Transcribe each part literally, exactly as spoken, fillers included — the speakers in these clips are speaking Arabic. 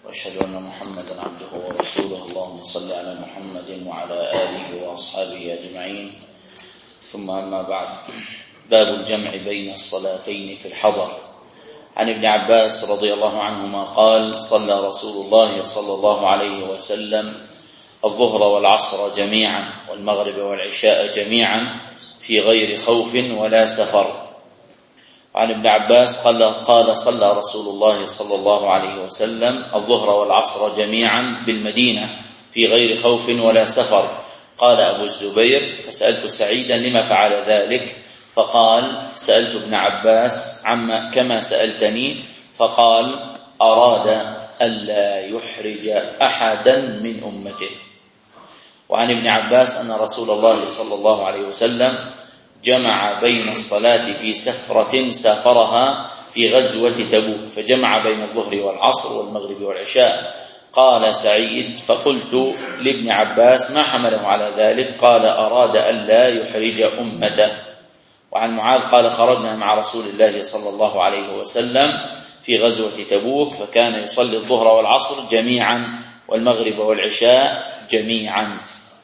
وأشهد أن محمدا عبده ورسوله. اللهم صل على محمد وعلى آله وأصحابه أجمعين. ثم أما بعد، باب الجمع بين الصلاتين في الحضر. عن ابن عباس رضي الله عنهما قال: صلى رسول الله صلى الله عليه وسلم الظهر والعصر جميعا والمغرب والعشاء جميعا في غير خوف ولا سفر. عن ابن عباس قال قال صلى رسول الله صلى الله عليه وسلم الظهر والعصر جميعا بالمدينة في غير خوف ولا سفر. قال أبو الزبير: فسألت سعيدا لما فعل ذلك، فقال: سألت ابن عباس عما كما سألتني، فقال: أراد ألا يحرج أحدا من أمته. وعن ابن عباس أن رسول الله صلى الله عليه وسلم جمع بين الصلاة في سفرة سافرها في غزوة تبوك، فجمع بين الظهر والعصر والمغرب والعشاء. قال سعيد: فقلت لابن عباس: ما حمله على ذلك؟ قال: أراد ألا يحرج أمته. وعن معاذ قال: خرجنا مع رسول الله صلى الله عليه وسلم في غزوة تبوك، فكان يصلي الظهر والعصر جميعا والمغرب والعشاء جميعا.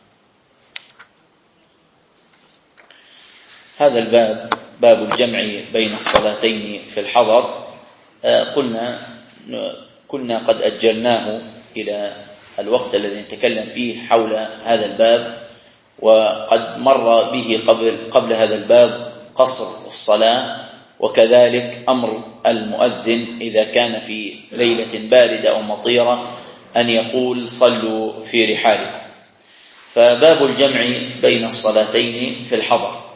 هذا الباب باب الجمع بين الصلاتين في الحضر. قلنا كنا قد أجلناه إلى الوقت الذي نتكلم فيه حول هذا الباب، وقد مر به قبل قبل هذا الباب قصر الصلاة، وكذلك أمر المؤذن إذا كان في ليلة باردة أو مطيرة أن يقول: صلوا في رحالكم. فباب الجمع بين الصلاتين في الحضر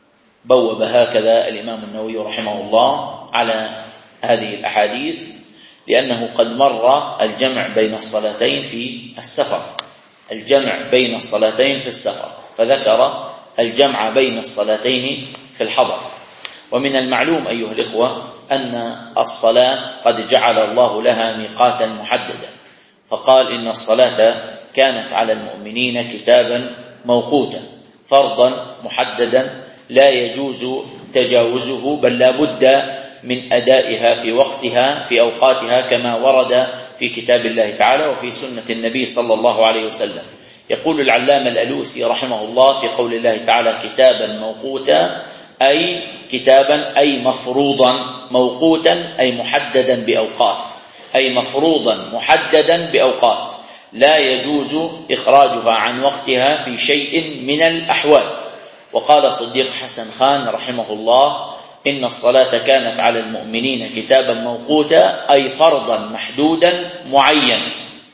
بوب هكذا الإمام النووي رحمه الله على هذه الأحاديث، لأنه قد مر الجمع بين الصلاتين في السفر، الجمع بين الصلاتين في السفر، فذكر الجمع بين الصلاتين في الحضر. ومن المعلوم أيها الإخوة أن الصلاة قد جعل الله لها ميقاتا محددا، فقال: إن الصلاة كانت على المؤمنين كتابا موقوتا، فرضا محددا لا يجوز تجاوزه، بل لا بد من أدائها في وقتها في أوقاتها، كما ورد في كتاب الله تعالى وفي سنة النبي صلى الله عليه وسلم. يقول العلامة الألوسي رحمه الله في قول الله تعالى: كتابا موقوتا، أي كتابا أي مفروضا، موقوتا أي محددا بأوقات، أي مفروضا محددا بأوقات لا يجوز إخراجها عن وقتها في شيء من الأحوال. وقال صديق حسن خان رحمه الله: إن الصلاة كانت على المؤمنين كتابا موقوتا، أي فرضا محدودا معينا،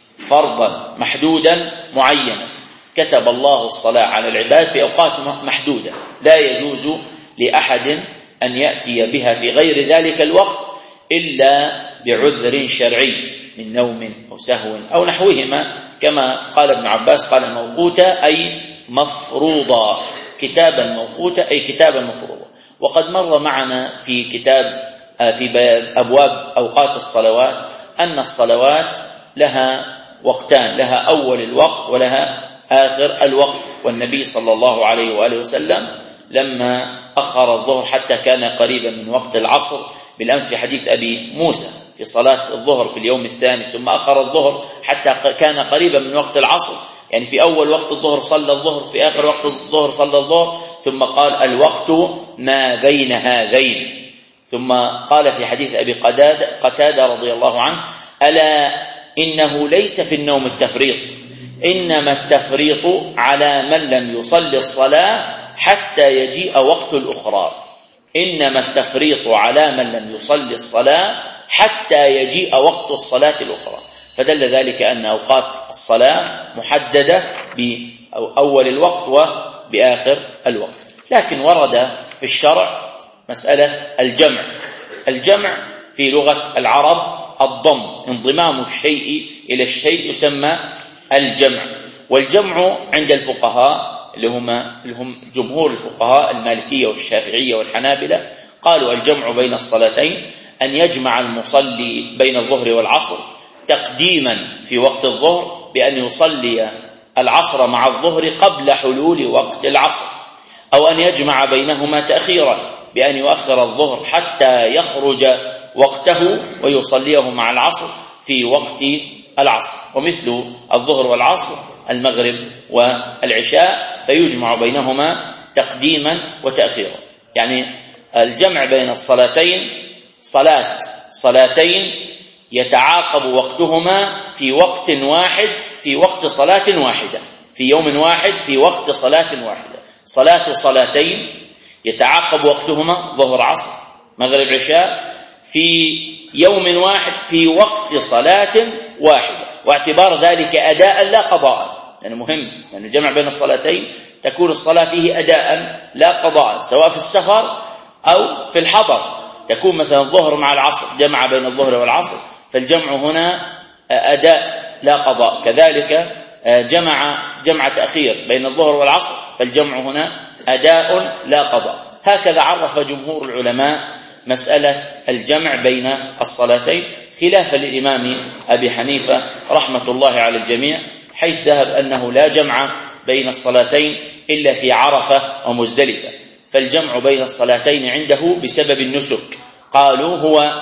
فرضا محدودا معينا كتب الله الصلاة على العباد في أوقات محدودة، لا يجوز لأحد أن يأتي بها في غير ذلك الوقت إلا بعذر شرعي من نوم أو سهو أو نحوهما، كما قال ابن عباس قال: موقوتا أي مفروضا، كتابا موقوتا أي كتابا مفروضا. وقد مر معنا في كتاب في أبواب أوقات الصلوات أن الصلوات لها وقتان، لها أول الوقت ولها آخر الوقت. والنبي صلى الله عليه وآله وسلم لما أخر الظهر حتى كان قريبا من وقت العصر، بالأمس في حديث أبي موسى في صلاة الظهر في اليوم الثاني، ثم أخر الظهر حتى كان قريبا من وقت العصر، يعني في أول وقت الظهر صلى الظهر، في آخر وقت الظهر صلى الظهر، ثم قال: الوقت ما بين هذين. ثم قال في حديث أبي قتادة قتادة رضي الله عنه: ألا إنه ليس في النوم التفريط، إنما التفريط على من لم يصلي الصلاة حتى يجيء وقت الأخرى، إنما التفريط على من لم يصلي الصلاة حتى يجيء وقت الصلاة الأخرى. فدل ذلك أن أوقات الصلاة محددة بأول الوقت وبآخر الوقت. لكن ورد في الشرع مسألة الجمع. الجمع في لغة العرب الضم، انضمام الشيء إلى الشيء يسمى الجمع. والجمع عند الفقهاء اللي هم, اللي هم جمهور الفقهاء المالكية والشافعية والحنابلة، قالوا: الجمع بين الصلاتين أن يجمع المصلي بين الظهر والعصر تقديما في وقت الظهر بأن يصلي العصر مع الظهر قبل حلول وقت العصر، أو أن يجمع بينهما تأخيرا بأن يؤخر الظهر حتى يخرج وقته ويصليه مع العصر في وقت العصر، ومثل الظهر والعصر المغرب والعشاء، فيجمع بينهما تقديما وتأخيرا. يعني الجمع بين الصلاتين صلاة صلاتين يتعاقب وقتهما في وقت واحد في وقت صلاة واحدة، في يوم واحد في وقت صلاة واحدة، صلاة صلاتين يتعاقب وقتهما ظهر عصر مغرب عشاء في يوم واحد في وقت صلاة واحدة، واعتبار ذلك أداء لا قضاء، يعني مهم لأن يعني الجمع بين الصلاتين تكون الصلاة فيه أداء لا قضاء، سواء في السفر أو في الحضر، تكون مثلا الظهر مع العصر جمع بين الظهر والعصر، فالجمع هنا أداء لا قضاء، كذلك جمع جمع تأخير بين الظهر والعصر، فالجمع هنا أداء لا قضاء. هكذا عرف جمهور العلماء مسألة الجمع بين الصلاتين، خلافا للإمام أبي حنيفة رحمة الله على الجميع، حيث ذهب أنه لا جمع بين الصلاتين إلا في عرفة ومزدلفة، فالجمع بين الصلاتين عنده بسبب النسك، قالوا هو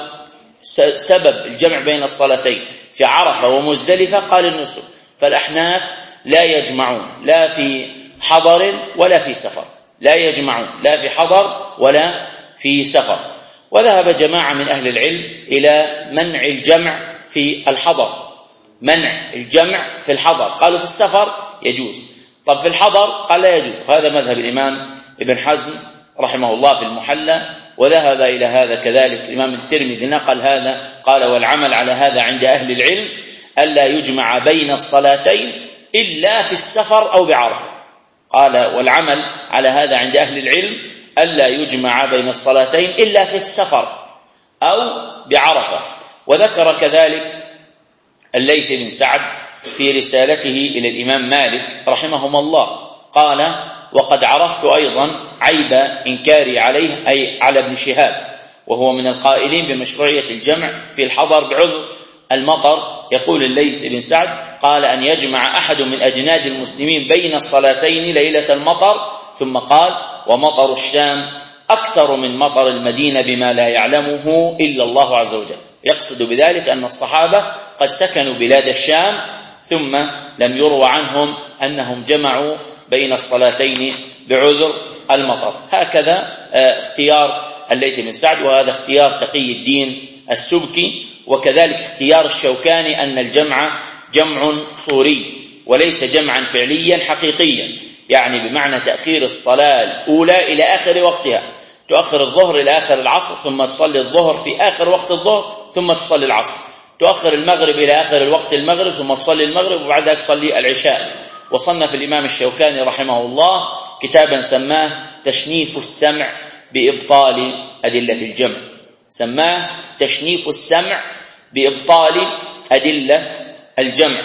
سبب الجمع بين الصلاتين في عرفة ومزدلفة قال النسك، فالأحناف لا يجمعون لا في حضر ولا في سفر، لا يجمعون لا في حضر ولا في سفر. وذهب جماعة من أهل العلم إلى منع الجمع في الحضر، منع الجمع في الحضر، قالوا في السفر يجوز، طب في الحضر قال لا يجوز. هذا مذهب الإمام ابن حزم رحمه الله في المحلى، وذهب إلى هذا كذلك الإمام الترمذي نقل هذا، قال والعمل على هذا عند أهل العلم ألا يجمع بين الصلاتين إلا في السفر أو بعرفة، قال والعمل على هذا عند أهل العلم ألا يجمع بين الصلاتين إلا في السفر أو بعرفة. وذكر كذلك الليث بن سعد في رسالته إلى الإمام مالك رحمهما الله قال وقد عرفت أيضا عيب إنكاري عليه أي على ابن شهاب، وهو من القائلين بمشروعية الجمع في الحضر بعذر المطر. يقول الليث بن سعد قال أن يجمع أحد من أجناد المسلمين بين الصلاتين ليلة المطر، ثم قال ومطر الشام أكثر من مطر المدينة بما لا يعلمه إلا الله عز وجل، يقصد بذلك أن الصحابة قد سكنوا بلاد الشام ثم لم يروى عنهم أنهم جمعوا بين الصلاتين بعذر المطر. هكذا اختيار الليث بن سعد، وهذا اختيار تقي الدين السبكي، وكذلك اختيار الشوكاني أن الجمع جمع صوري وليس جمعا فعليا حقيقيا، يعني بمعنى تأخير الصلاة الأولى إلى آخر وقتها، تؤخر الظهر إلى آخر العصر ثم تصلي الظهر في آخر وقت الظهر ثم تصلي العصر، تؤخر المغرب إلى آخر الوقت المغرب ثم تصلي المغرب وبعد ذلك تصلي العشاء. وصنف الإمام الشوكاني رحمه الله كتابا سماه تشنيف السمع بإبطال أدلة الجمع، سماه تشنيف السمع بإبطال أدلة الجمع.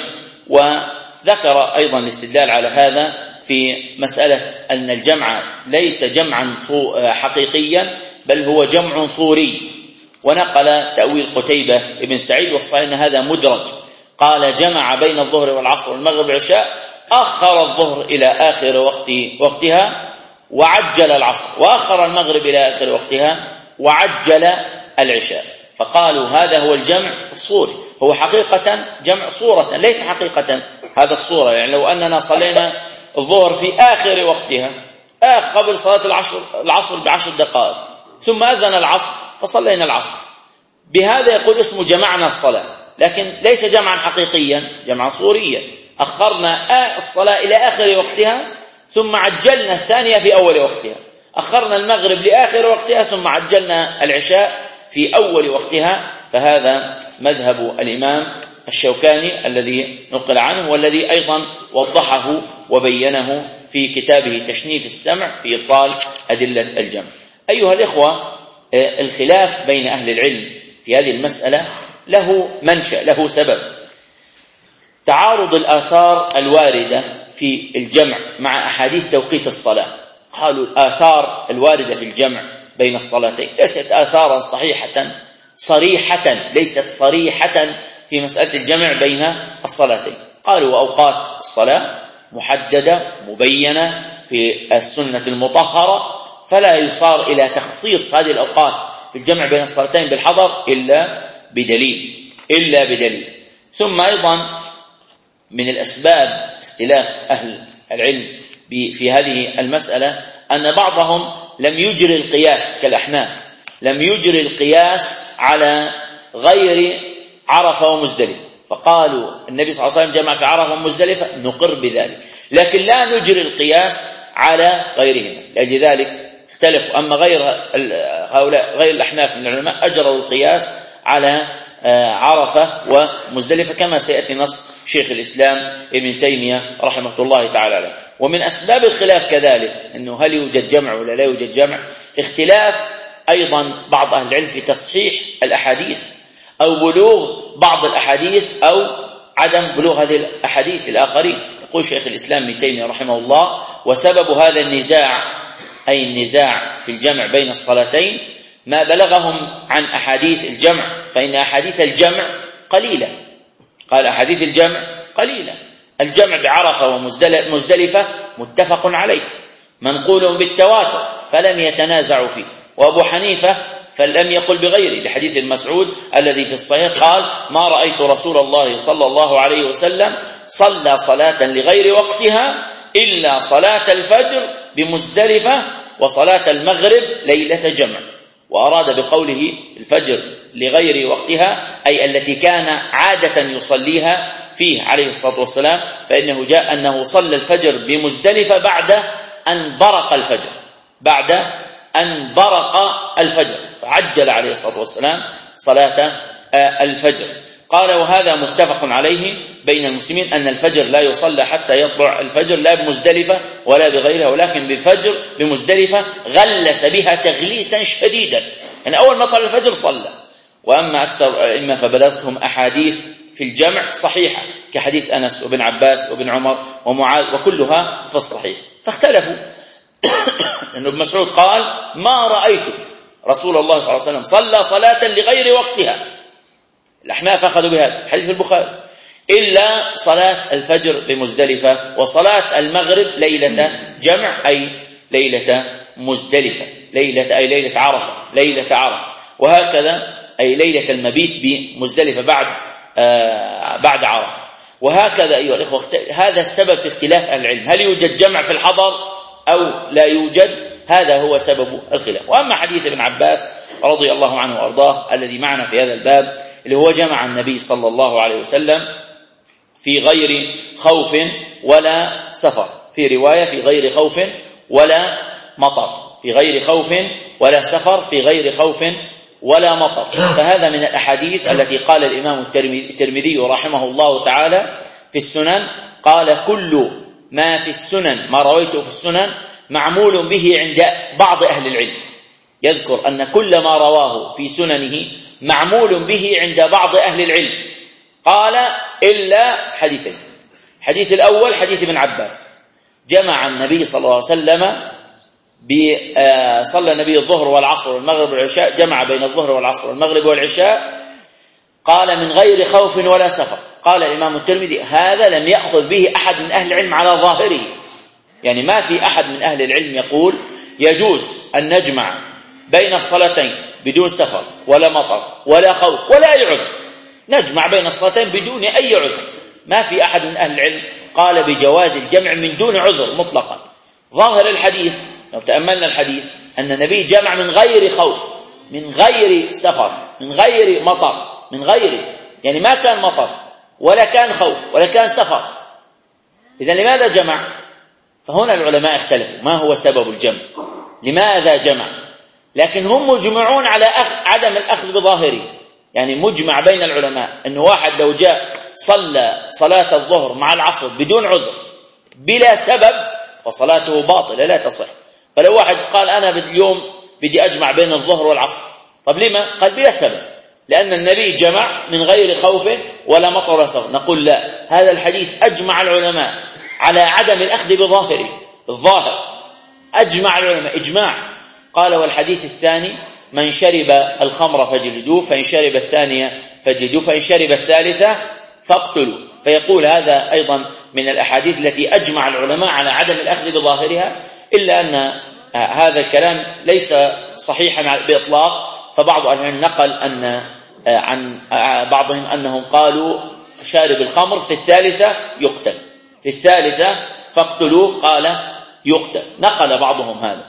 وذكر أيضا الاستدلال على هذا في مسألة أن الجمع ليس جمعا حقيقيا بل هو جمع صوري، ونقل تأويل قتيبة ابن سعيد والصحيح أن هذا مدرج، قال جمع بين الظهر والعصر والمغرب والعشاء، أخر الظهر إلى آخر وقت وقتها وعجل العصر، وأخر المغرب إلى آخر وقتها وعجل العشاء، فقالوا هذا هو الجمع الصوري، هو حقيقة جمع صورة ليس حقيقة هذا الصورة. يعني لو أننا صلينا الظهر في آخر وقتها آخر قبل صلاة العصر, العصر بعشر دقائق ثم أذن العصر فصلينا العصر، بهذا يقول اسمه جمعنا الصلاة، لكن ليس جمعا حقيقيا، جمعا صوريا، أخرنا الصلاة إلى آخر وقتها ثم عجلنا الثانية في أول وقتها، أخرنا المغرب لآخر وقتها ثم عجلنا العشاء في أول وقتها. فهذا مذهب الإمام الشوكاني الذي نقل عنه، والذي أيضا وضحه وبينه في كتابه تشنيف السمع في إبطال أدلة الجمع. أيها الإخوة، الخلاف بين أهل العلم في هذه المسألة له منشأ، له سبب، تعارض الآثار الواردة في الجمع مع أحاديث توقيت الصلاة. قالوا الآثار الواردة في الجمع بين الصلاتين ليست آثارا صحيحة صريحة ليست صريحة في مسألة الجمع بين الصلاتين. قالوا أوقات الصلاة محددة مبينة في السنة المطهرة، فلا يصار إلى تخصيص هذه الأوقات في الجمع بين الصلاتين بالحضر إلا بدليل إلا بدليل ثم أيضا من الأسباب اختلاف أهل العلم في هذه المسألة أن بعضهم لم يجري القياس كالأحناف، لم يجري القياس على غير عرفة ومزدلفة، فقالوا النبي صلى الله عليه وسلم جمع في عرفة ومزدلفة نقر بذلك، لكن لا نجري القياس على غيرهما. لأجل ذلك اختلفوا. أما غير هؤلاء غير الأحناف من العلماء أجروا القياس على عرفة ومزدلفة كما سيأتي نص شيخ الإسلام ابن تيمية رحمة الله تعالى عليه. ومن أسباب الخلاف كذلك أنه هل يوجد جمع ولا لا يوجد جمع، اختلاف أيضا بعض أهل العلم في تصحيح الأحاديث أو بلوغ بعض الأحاديث أو عدم بلوغ هذه الأحاديث الآخرين. يقول شيخ الإسلام ابن تيمية رحمه الله: وسبب هذا النزاع، أي النزاع في الجمع بين الصلاتين، ما بلغهم عن أحاديث الجمع، فإن أحاديث الجمع قليلة. قال أحاديث الجمع قليلة. الجمع بعرفة ومزدلفة متفق عليه منقول بالتواتر فلم يتنازعوا فيه. وأبو حنيفة فلم يقل بغيره، لحديث المسعود الذي في الصحيح قال: ما رأيت رسول الله صلى الله عليه وسلم صلى صلاة لغير وقتها إلا صلاة الفجر بمزدلفة وصلاة المغرب ليلة جمع. وأراد بقوله الفجر لغير وقتها أي التي كان عادة يصليها فيه عليه الصلاة والسلام، فإنه جاء أنه صلى الفجر بمزدلفة بعد أن برق الفجر، بعد أن برق الفجر فعجل عليه الصلاة والسلام صلاة الفجر. قال: وهذا متفق عليه بين المسلمين أن الفجر لا يصلى حتى يطلع الفجر، لا بمزدلفة ولا بغيرها، ولكن بالفجر بمزدلفة غلس بها تغليسا شديدا، يعني أول ما طلع الفجر صلى. وأما أكثر الأئمة فبلغتهم أحاديث في الجمع صحيحة كحديث أنس وابن عباس وابن عمر ومعاذ وكلها في الصحيح. فاختلفوا لأن ابن مسعود قال: ما رأيت رسول الله صلى الله عليه وسلم صلى صلاة لغير وقتها، الأحناف أخذوا بهذا الحديث في البخاري، إلا صلاة الفجر بمزدلفة وصلاة المغرب ليلة جمع أي ليلة مزدلفة، ليلة أي ليلة عرفة، ليلة عرفة، وهكذا أي ليلة المبيت بمزدلفة بعد آه بعد عرفة. وهكذا أيها الإخوة هذا السبب في اختلاف أهل العلم، هل يوجد جمع في الحضر أو لا يوجد؟ هذا هو سبب الخلاف. وأما حديث ابن عباس رضي الله عنه وأرضاه الذي معنا في هذا الباب، اللي هو جمع النبي صلى الله عليه وسلم في غير خوف ولا سفر، في رواية في غير خوف ولا مطر، في غير خوف ولا سفر، في غير خوف ولا مطر. فهذا من الأحاديث التي قال الإمام الترمذي رحمه الله تعالى في السنن، قال: كل ما في السنن، ما رويته في السنن، معمول به عند بعض أهل العلم. يذكر أن كل ما رواه في سننه معمول به عند بعض أهل العلم. قال: إلا حديثين. حديث الأول حديث ابن عباس، جمع النبي صلى الله عليه وسلم صلى النبي الظهر والعصر والمغرب والعشاء، جمع بين الظهر والعصر والمغرب والعشاء، قال: من غير خوف ولا سفر. قال الإمام الترمذي: هذا لم يأخذ به أحد من أهل العلم على ظاهره، يعني ما في أحد من أهل العلم يقول يجوز أن نجمع بين الصلاتين بدون سفر ولا مطر ولا خوف ولا أي عذر، نجمع بين الصلاتين بدون أي عذر. ما في أحد من أهل العلم قال بجواز الجمع من دون عذر مطلقا. ظاهر الحديث لو تأملنا الحديث أن النبي جمع من غير خوف، من غير سفر، من غير مطر، من غير، يعني ما كان مطر ولا كان خوف ولا كان سفر. إذن لماذا جمع؟ فهنا العلماء اختلفوا ما هو سبب الجمع، لماذا جمع؟ لكن هم مجمعون على عدم الأخذ بظاهره، يعني مجمع بين العلماء أنه واحد لو جاء صلى صلاة الظهر مع العصر بدون عذر بلا سبب فصلاته باطلة لا تصح. فلو واحد قال أنا اليوم بدي أجمع بين الظهر والعصر، طب لما؟ قال بلا سبب، لأن النبي جمع من غير خوف ولا مطر ولا سفر. نقول لا، هذا الحديث أجمع العلماء على عدم الأخذ بظاهره، الظاهر أجمع العلماء إجماع. قال: والحديث الثاني: من شرب الخمر فاجلدوه، فإن شرب الثانية فاجلدوه، فإن شرب الثالثة فاقتلوا. فيقول هذا أيضا من الأحاديث التي أجمع العلماء على عدم الأخذ بظاهرها، إلا أن هذا الكلام ليس صحيحا بإطلاق. فبعض أهل العلم نقل أن عن بعضهم أنهم قالوا شارب الخمر، في الثالثة يقتل، في الثالثة فاقتلوه قال يقتل. نقل بعضهم هذا.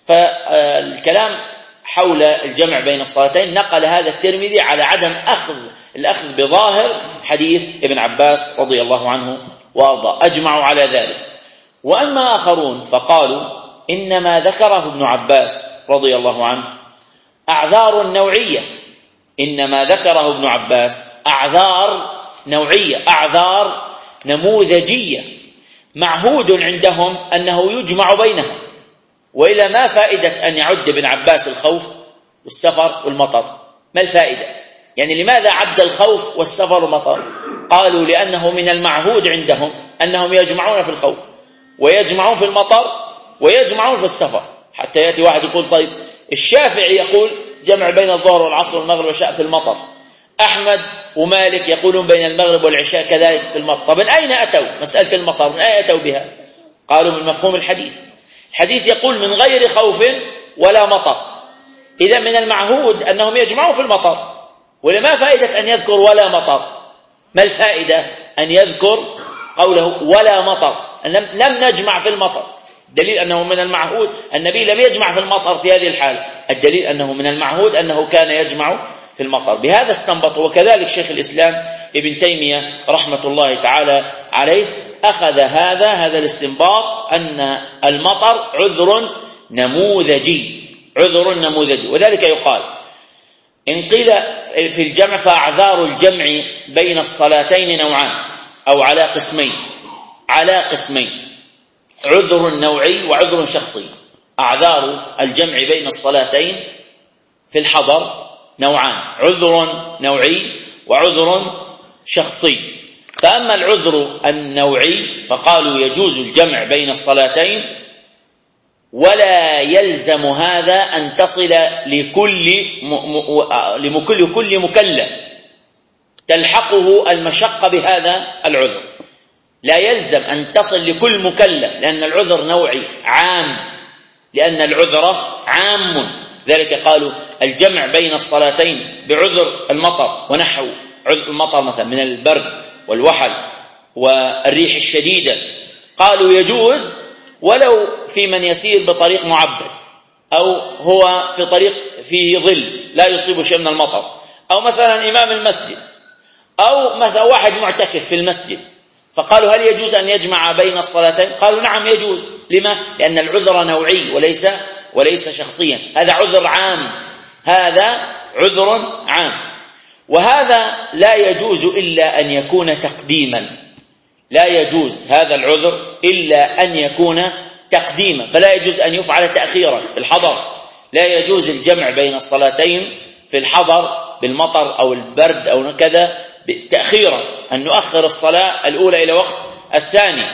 فالكلام حول الجمع بين الصلاتين نقل هذا الترمذي على عدم أخذ الأخذ بظاهر حديث ابن عباس رضي الله عنه وارضاه، أجمعوا على ذلك. وأما آخرون فقالوا إنما ذكره ابن عباس رضي الله عنه أعذار نوعية، إنما ذكره ابن عباس أعذار نوعية، أعذار نموذجية معهود عندهم أنه يجمع بينها، وإلا ما فائدة أن يعد ابن عباس الخوف والسفر والمطر؟ ما الفائدة؟ يعني لماذا عد الخوف والسفر والمطر؟ قالوا لأنه من المعهود عندهم أنهم يجمعون في الخوف ويجمعون في المطر ويجمعون في السفر. حتى يأتي واحد يقول طيب الشافعي يقول جمع بين الظهر والعصر والمغرب والعشاء في المطر، أحمد ومالك يقولون بين المغرب والعشاء كذلك في المطر. طب من أين أتوا مسألة المطر؟ من أين أتوا بها؟ قالوا من مفهوم الحديث، الحديث يقول من غير خوف ولا مطر، إذا من المعهود أنهم يجمعوا في المطر، ولما فائدة أن يذكر ولا مطر؟ ما الفائدة أن يذكر قوله ولا مطر؟ لم, لم نجمع في المطر، دليل أنه من المعهود. النبي لم يجمع في المطر في هذه الحالة، الدليل أنه من المعهود أنه كان يجمع في المطر. بهذا استنبطوا. وكذلك شيخ الإسلام ابن تيمية رحمة الله تعالى عليه أخذ هذا هذا الاستنباط أن المطر عذر نموذجي، عذر نموذجي. وذلك يقال إن قيل في الجمع فأعذار الجمع بين الصلاتين نوعان أو على قسمين، على قسمين، عذر نوعي وعذر شخصي. أعذار الجمع بين الصلاتين في الحضر نوعان، عذر نوعي وعذر شخصي. فأما العذر النوعي فقالوا يجوز الجمع بين الصلاتين ولا يلزم هذا أن تصل لكل لكل كل مكلف تلحقه المشقة بهذا العذر، لا يلزم أن تصل لكل مكلف، لأن العذر نوعي عام، لأن العذر عام. ذلك قالوا الجمع بين الصلاتين بعذر المطر ونحو المطر مثلا من البرد والوحل والريح الشديدة، قالوا يجوز ولو في من يسير بطريق معبد، أو هو في طريق فيه ظل لا يصيب شيء من المطر، أو مثلا إمام المسجد، أو مثلا واحد معتكف في المسجد. فقالوا هل يجوز أن يجمع بين الصلاتين؟ قالوا نعم يجوز. لما؟ لأن العذر نوعي وليس وليس شخصيا، هذا عذر عام، هذا عذر عام. وهذا لا يجوز إلا أن يكون تقديما، لا يجوز هذا العذر إلا أن يكون تقديما، فلا يجوز أن يفعل تأخيرا في الحضر. لا يجوز الجمع بين الصلاتين في الحضر بالمطر أو البرد أو كذا تأخيرا، أن نؤخر الصلاة الأولى إلى وقت الثاني.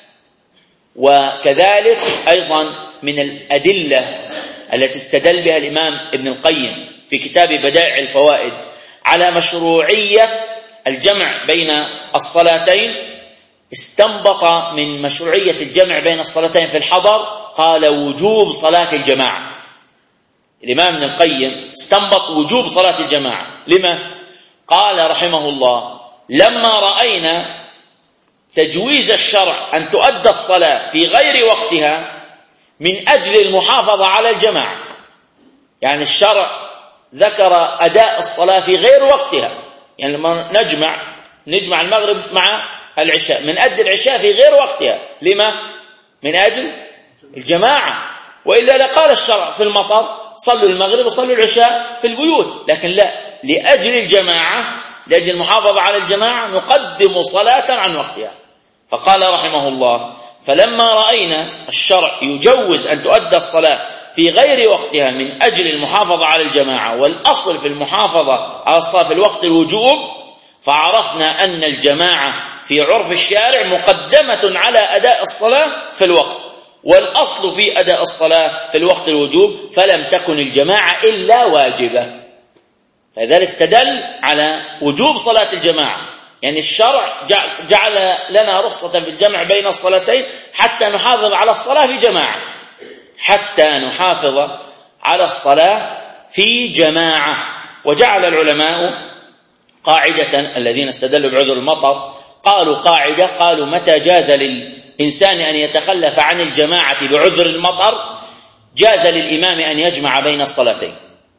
وكذلك أيضا من الأدلة التي استدل بها الإمام ابن القيم في كتاب بدائع الفوائد على مشروعية الجمع بين الصلاتين، استنبط من مشروعية الجمع بين الصلاتين في الحضر قال وجوب صلاة الجماعة. الإمام ابن القيم استنبط وجوب صلاة الجماعة. لما؟ قال رحمه الله لما رأينا تجويز الشرع أن تؤدى الصلاة في غير وقتها من أجل المحافظة على الجماعة، يعني الشرع ذكر أداء الصلاة في غير وقتها، يعني لما نجمع نجمع المغرب مع العشاء من أدى العشاء في غير وقتها. لما؟ من أجل الجماعة، وإلا لقال الشرع في المطر صلوا المغرب وصلوا العشاء في البيوت، لكن لا، لأجل الجماعة، لأجل المحافظة على الجماعة نقدم صلاة عن وقتها. فقال رحمه الله فلما رأينا الشرع يجوز أن تؤدى الصلاة في غير وقتها من أجل المحافظة على الجماعة، والأصل في المحافظة على الصلاة في الوقت الوجوب، فعرفنا أن الجماعة في عرف الشارع مقدمة على أداء الصلاة في الوقت، والأصل في أداء الصلاة في الوقت الوجوب، فلم تكن الجماعة إلا واجبة. فذلك استدل على وجوب صلاة الجماعة، يعني الشرع جعل لنا رخصة في الجمع بين الصلاتين حتى نحافظ على الصلاة في جماعة، حتى نحافظ على الصلاة في جماعة. وجعل العلماء قاعدة الذين استدلوا بعذر المطر قالوا قاعدة، قالوا متى جاز للإنسان أن يتخلف عن الجماعة بعذر المطر جاز للإمام أن يجمع بين الصلاتين.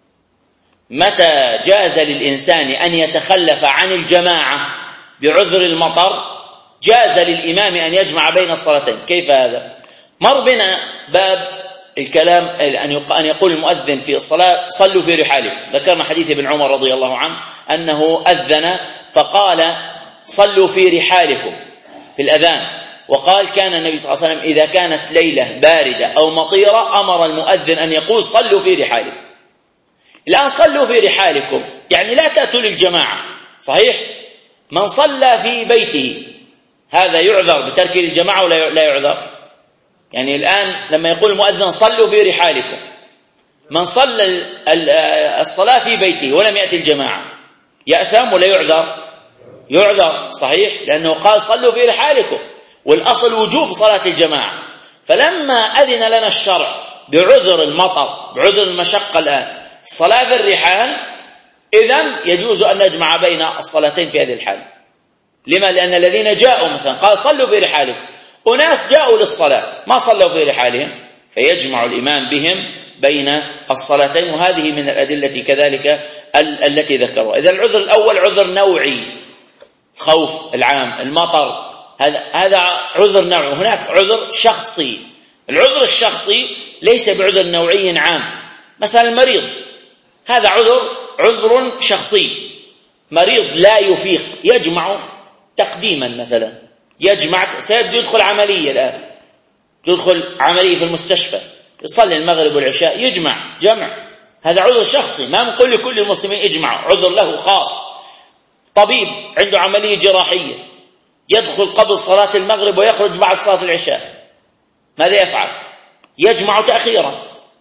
متى جاز للإنسان أن يتخلف عن الجماعة بعذر المطر جاز للإمام أن يجمع بين الصلاتين. كيف هذا؟ مر بنا باب الكلام أن يقول المؤذن في الصلاة صلوا في رحالكم. ذكرنا حديث ابن عمر رضي الله عنه أنه أذن فقال صلوا في رحالكم في الأذان، وقال كان النبي صلى الله عليه وسلم إذا كانت ليلة باردة أو مطيرة أمر المؤذن أن يقول صلوا في رحالكم. الآن صلوا في رحالكم يعني لا تأتوا للجماعة، صحيح؟ من صلى في بيته هذا يعذر بترك الجماعة ولا لا يعذر؟ يعني الآن لما يقول المؤذن صلوا في رحالكم، من صلى الصلاة في بيته ولم يأتي الجماعة يأثم ولا يعذر؟ يعذر، صحيح؟ لأنه قال صلوا في رحالكم، والأصل وجوب صلاة الجماعة. فلما أذن لنا الشرع بعذر المطر بعذر المشقة الآن الصلاة في الرحال، إذن يجوز أن نجمع بين الصلاتين في هذه الحالة. لما؟ لأن الذين جاءوا مثلا قال صلوا في رحالكم، أناس جاءوا للصلاة ما صلوا في رحالهم، فيجمع الإمام بهم بين الصلاتين. وهذه من الأدلة كذلك التي ذكروا. إذا العذر الأول عذر نوعي، خوف العام المطر، هذا هذا عذر نوعي. هناك عذر شخصي. العذر الشخصي ليس بعذر نوعي عام. مثلا المريض هذا عذر عذر شخصي، مريض لا يفيق يجمع تقديما، مثلا يجمع سيد يدخل عملية الآن يدخل عملية في المستشفى يصلي المغرب والعشاء يجمع جمع، هذا عذر شخصي. ما نقول لكل المسلمين اجمعوا، عذر له خاص. طبيب عنده عملية جراحية يدخل قبل صلاة المغرب ويخرج بعد صلاة العشاء، ماذا يفعل؟ يجمع تأخيرا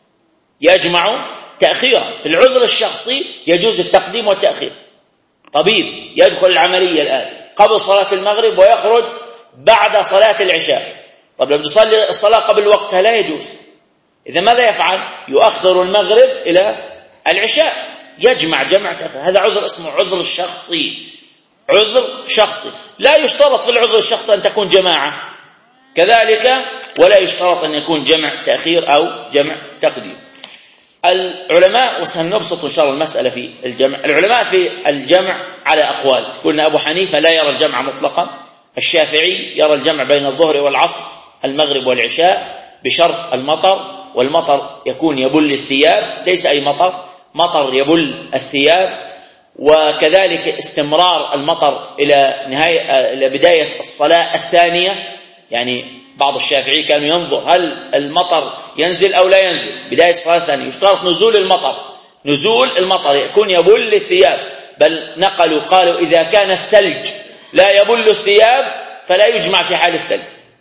يجمع تأخيرا في العذر الشخصي يجوز التقديم والتأخير. طبيب يدخل العملية الآن قبل صلاة المغرب ويخرج بعد صلاة العشاء، طب لو يصلي الصلاة قبل وقتها لا يجوز. إذا ماذا يفعل؟ يؤخر المغرب إلى العشاء، يجمع جمع تأخير. هذا عذر اسمه عذر الشخصي، عذر شخصي. لا يشترط في العذر الشخصي أن تكون جماعة كذلك، ولا يشترط أن يكون جمع تأخير أو جمع تقديم. العلماء، وسنبسط إن شاء الله المسألة في الجمع، العلماء في الجمع على أقوال. قلنا أبو حنيفة لا يرى الجمع مطلقا، الشافعي يرى الجمع بين الظهر والعصر المغرب والعشاء بشرط المطر، والمطر يكون يبل الثياب، ليس أي مطر، مطر يبل الثياب. وكذلك استمرار المطر إلى نهاية إلى بداية الصلاة الثانية، يعني بعض الشافعي كانوا ينظر هل المطر ينزل أو لا ينزل بداية الصلاة الثانية، يشترط نزول المطر، نزول المطر يكون يبل الثياب، بل نقلوا قالوا إذا كان الثلج لا يبل الثياب فلا يجمع في حال الثلج.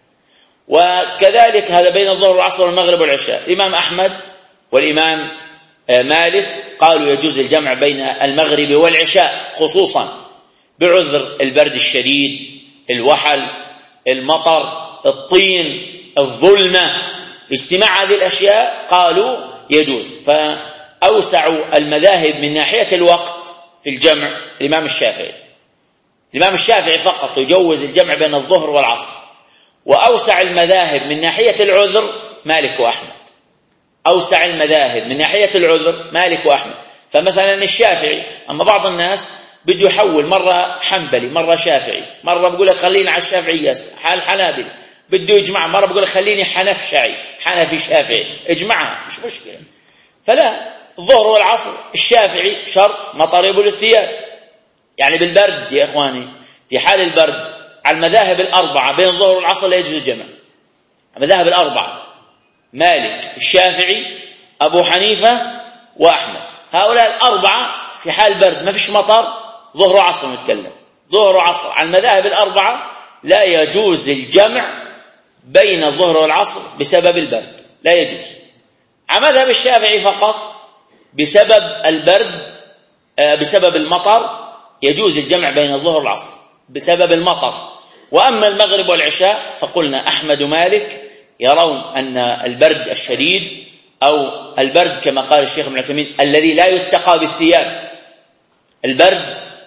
وكذلك هذا بين الظهر والعصر والمغرب والعشاء. الإمام أحمد والإمام مالك قالوا يجوز الجمع بين المغرب والعشاء خصوصا بعذر البرد الشديد، الوحل، المطر، الطين، الظلمة، اجتماع هذه الأشياء قالوا يجوز. فأوسعوا المذاهب من ناحية الوقت في الجمع الإمام الشافعي، الإمام الشافعي فقط يجوز الجمع بين الظهر والعصر. وأوسع المذاهب من ناحية العذر مالك وأحمد، أوسع المذاهب من ناحية العذر مالك وأحمد. فمثلا الشافعي، أما بعض الناس بده يحول مرة حنبلي مرة شافعي، مرة بقول لك خليني على الشافعي حال حنابل، بده يجمع مرة بقول لك خليني حنف شافعي حنفي شافعي، اجمعها مش مشكلة. فلا، الظهر والعصر الشافعي شرط مطر يبل الثياب، يعني بالبرد يا إخواني، في حال البرد على المذاهب الأربعة بين الظهر والعصر لا يجوز الجمع. المذاهب الأربعة مالك الشافعي أبو حنيفة وأحمد، هؤلاء الأربعة في حال برد ما فيش مطر ظهر وعصر نتكلم، ظهر وعصر على المذاهب الأربعة لا يجوز الجمع بين الظهر والعصر بسبب البرد، لا يجوز. على مذهب الشافعي فقط بسبب البرد بسبب المطر يجوز الجمع بين الظهر والعصر بسبب المطر. وأما المغرب والعشاء فقلنا أحمد ومالك يرون أن البرد الشديد أو البرد كما قال الشيخ ابن عثيمين الذي لا يتقى بالثياب، البرد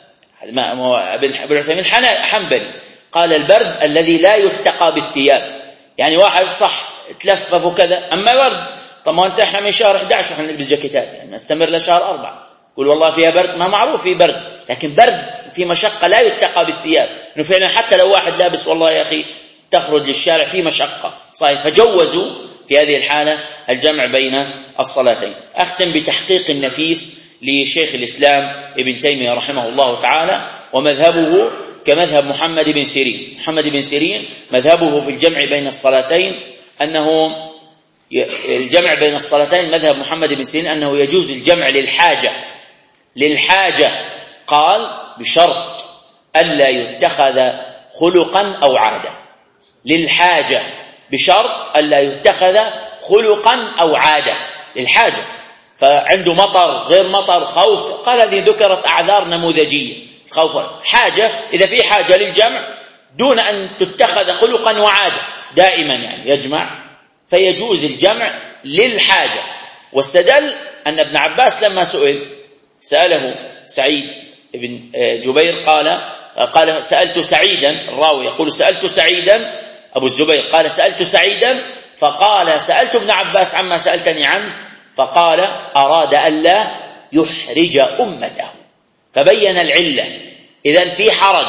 ابن عثيمين حنبلي، قال البرد الذي لا يتقى بالثياب، يعني واحد صح تلفف وكذا، أما برد طب ما أنت إحنا من شهر أحد عشر إحنا نلبس جاكيتات، يعني نستمر لشهر أربعة، قول والله فيها برد، ما معروف في برد، لكن برد في مشقة لا يتقى بالثياب، إنه فعلا حتى لو واحد لابس والله يا أخي تخرج للشارع في مشقة صحيح، فجوزوا في هذه الحالة الجمع بين الصلاتين. أختم بتحقيق النفيس لشيخ الإسلام ابن تيمية رحمه الله تعالى، ومذهبه كمذهب محمد بن سيرين. محمد بن سيرين مذهبه في الجمع بين الصلاتين أنه الجمع بين الصلاتين مذهب محمد بن سيرين أنه يجوز الجمع للحاجة للحاجة قال بشرط ألا يتخذ خلقا أو عادة، للحاجة بشرط ألا يتخذ خلقا أو عادة، للحاجة، فعنده مطر غير مطر خوف، قال هذه ذكرت أعذار نموذجية، خوف حاجة، إذا في حاجة للجمع دون أن تتخذ خلقا وعادة دائما يعني يجمع، فيجوز الجمع للحاجة. واستدل أن ابن عباس لما سئل سأله سعيد بن جبير قال قال سألت سعيدا، الراوي يقول سألت سعيدا أبو الزبير قال سألت سعيدا فقال سألت ابن عباس عما سألتني عنه، فقال أراد ألا يحرج أمته، فبين العلة، إذن في حرج،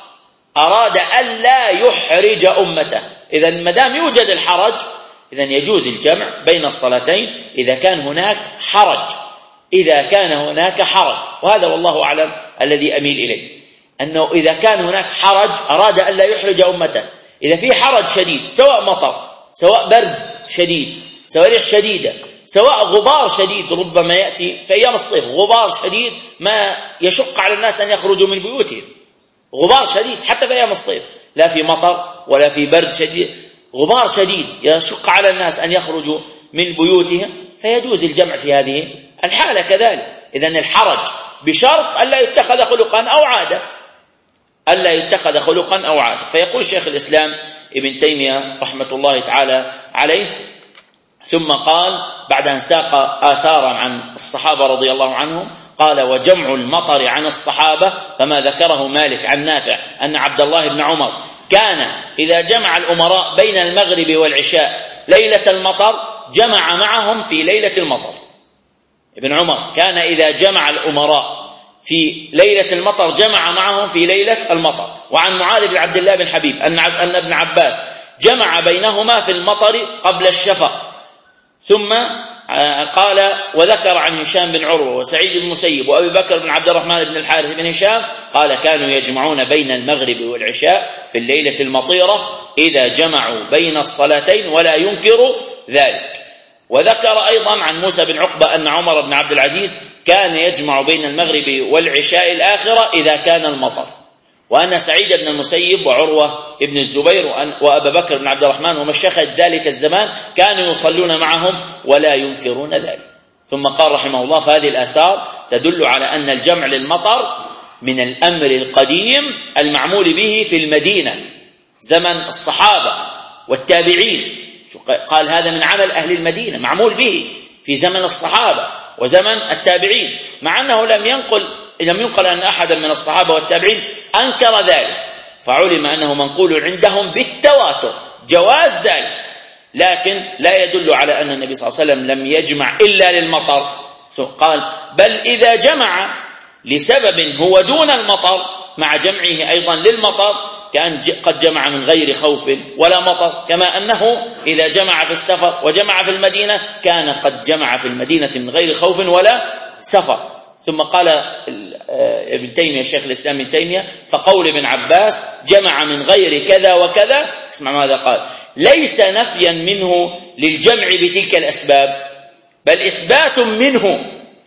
أراد ألا يحرج أمته، إذن مدام يوجد الحرج إذن يجوز الجمع بين الصلاتين إذا كان هناك حرج، إذا كان هناك حرج، وهذا والله أعلم الذي أميل إليه، أنه إذا كان هناك حرج أراد ألا يحرج أمته، إذا في حرج شديد سواء مطر سواء برد شديد سواء ريح شديدة سواء غبار شديد، ربما يأتي في أيام الصيف غبار شديد ما يشق على الناس أن يخرجوا من بيوتهم، غبار شديد حتى في أيام الصيف، لا في مطر ولا في برد شديد، غبار شديد يشق على الناس أن يخرجوا من بيوتهم، فيجوز الجمع في هذه الحالة كذلك. إذن الحرج بشرط ألا يتخذ خلقا أو عادة، ألا يتخذ خلقا أو عادة. فيقول شيخ الإسلام ابن تيمية رحمة الله تعالى عليه، ثم قال بعد أن ساق آثارا عن الصحابة رضي الله عنهم، قال وجمع المطر عن الصحابة فما ذكره مالك عن نافع أن عبد الله بن عمر كان إذا جمع الأمراء بين المغرب والعشاء ليلة المطر جمع معهم في ليلة المطر. ابن عمر كان إذا جمع الأمراء في ليلة المطر جمع معهم في ليلة المطر. وعن معاذ بن عبد الله بن حبيب أن ابن عباس جمع بينهما في المطر قبل الشفق. ثم قال وذكر عن هشام بن عروة وسعيد بن المسيب وأبي بكر بن عبد الرحمن بن الحارث بن هشام قال كانوا يجمعون بين المغرب والعشاء في الليلة المطيرة إذا جمعوا بين الصلاتين ولا ينكر ذلك. وذكر أيضا عن موسى بن عقبة أن عمر بن عبد العزيز كان يجمع بين المغرب والعشاء الآخرة إذا كان المطر، وأن سعيد بن المسيب وعروة بن الزبير وأبا بكر بن عبد الرحمن ومشايخ ذلك الزمان كانوا يصلون معهم ولا ينكرون ذلك. ثم قال رحمه الله فهذه الآثار تدل على أن الجمع للمطر من الأمر القديم المعمول به في المدينة زمن الصحابة والتابعين، قال هذا من عمل أهل المدينة معمول به في زمن الصحابة وزمن التابعين، مع أنه لم ينقل لم ينقل أن أحدا من الصحابة والتابعين أنكر ذلك، فعلم أنه منقول عندهم بالتواتر جواز ذلك، لكن لا يدل على أن النبي صلى الله عليه وسلم لم يجمع إلا للمطر. قال بل إذا جمع لسبب هو دون المطر مع جمعه أيضا للمطر كان قد جمع من غير خوف ولا مطر، كما أنه إذا جمع في السفر وجمع في المدينة كان قد جمع في المدينة من غير خوف ولا سفر. ثم قال ابن تيمية شيخ الإسلام ابن تيمية فقول ابن عباس جمع من غير كذا وكذا، اسمع ماذا قال، ليس نفيا منه للجمع بتلك الأسباب بل إثبات منه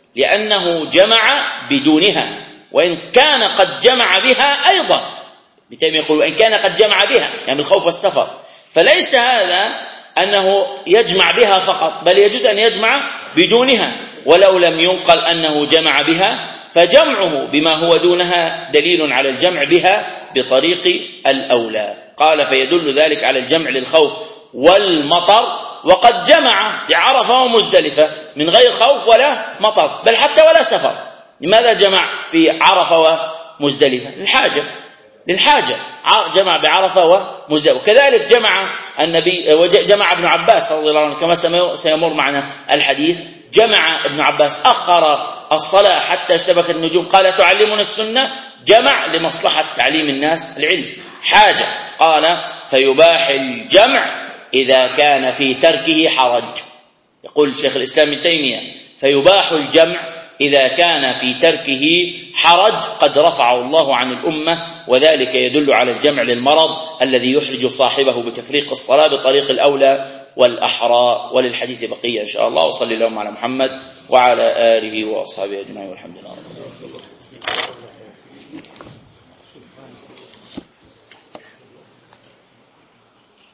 لأنه جمع بدونها وإن كان قد جمع بها أيضا. ابن تيمية يقول وإن كان قد جمع بها يعني بالخوف والسفر، فليس هذا أنه يجمع بها فقط بل يجوز أن يجمع بدونها، ولو لم ينقل أنه جمع بها فجمعه بما هو دونها دليل على الجمع بها بطريق الأولى. قال فيدل ذلك على الجمع للخوف والمطر، وقد جمع عرفة ومزدلفة من غير خوف ولا مطر بل حتى ولا سفر. لماذا جمع في عرفة ومزدلفة للحاجة للحاجة جمع بعرفة ومزدلفة. وكذلك جمع النبي وجمع ابن عباس رضي الله عنه كما سيمر معنا الحديث. جمع ابن عباس أخر الصلاة حتى اشتبكت النجوم قال تعلمون السنة، جمع لمصلحة تعليم الناس العلم حاجة. قال فيباح الجمع إذا كان في تركه حرج. يقول شيخ الإسلام ابن تيمية فيباح الجمع إذا كان في تركه حرج قد رفعه الله عن الأمة، وذلك يدل على الجمع للمرض الذي يحرج صاحبه بتفريق الصلاة بطريق الأولى والأحرى. وللحديث بقية إن شاء الله. وصلي اللهم على محمد وعلى آله وأصحابه أجمعين والحمد لله رب العالمين.